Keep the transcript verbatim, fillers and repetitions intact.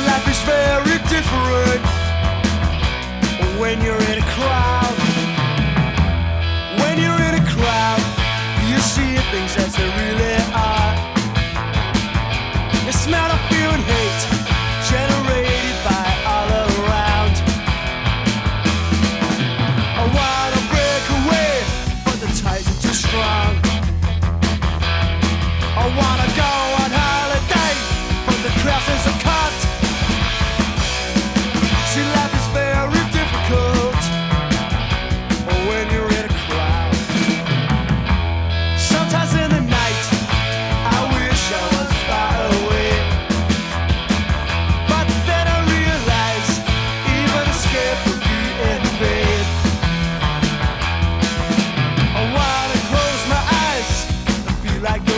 Life is very different when you're in a crowd. When you're in a crowd, you see things as they really are. You smell the fear and hate generated by all around. I wanna break away, but the ties are too strong. I wanna